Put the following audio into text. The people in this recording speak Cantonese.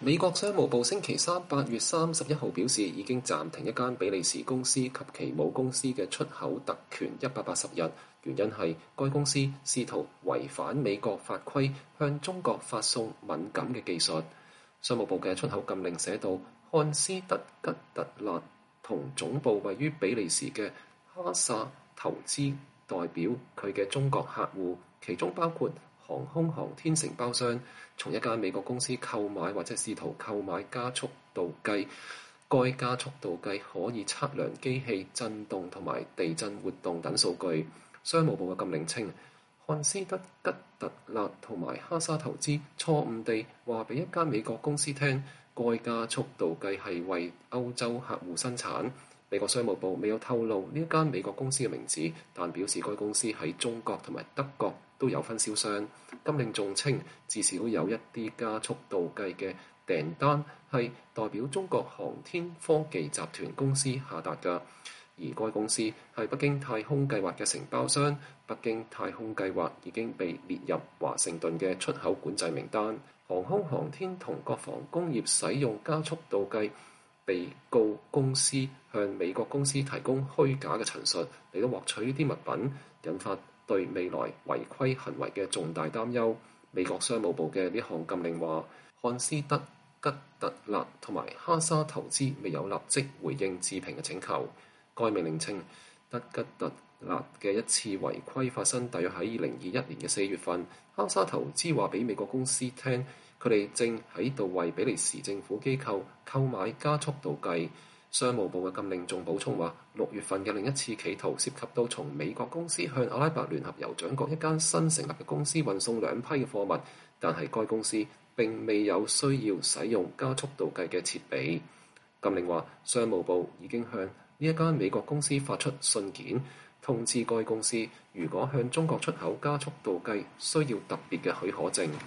美國商務部星期三8月31號表示，已經暫停一間比利時公司及其母公司嘅出口特權180日，原因係該公司試圖違反美國法規，向中國發送敏感嘅技術。商務部嘅出口禁令寫道，漢斯德吉特勒同總部位於比利時嘅哈薩投資代表佢嘅中國客戶，其中包括航空航天承包商，從一間美國公司購買或者試圖購買加速度計。該加速度計可以測量機器震動同埋地震活動等數據。商務部嘅禁令稱，漢斯德吉特勒同埋哈薩投資錯誤地話俾一間美國公司聽，該加速度計係為歐洲客戶生產。美國商務部未有透露呢一間美國公司嘅名字，但表示該公司喺中國同埋德國都有分銷商。禁令仲稱，至少有一啲加速度計嘅訂單係代表中國航天科技集團公司下達㗎，而該公司係北京太空計劃嘅承包商。北京太空計劃已經被列入華盛頓嘅出口管制名單。航空航天同國防工業使用加速度計，被告公司向美國公司提供虛假嘅陳述嚟到獲取呢啲物品，引發對未來違規行為嘅重大擔憂。美國商務部嘅呢項禁令話，漢斯德吉特勒同埋哈沙投資未有立即回應置評嘅請求。該命令稱，德吉特勒嘅一次違規發生大約喺2021年嘅4月份。哈沙投資話俾美國公司聽，佢哋正喺度為比利時政府機構購買加速度計。商務部嘅禁令仲補充話，6月份嘅另一次企圖涉及到從美國公司向阿拉伯聯合酋長國一間新成立嘅公司運送2批嘅貨物，但係該公司並未有需要使用加速度計嘅設備。禁令話，商務部已經向呢一間美國公司發出信件，通知該公司如果向中國出口加速度計需要特別嘅許可證。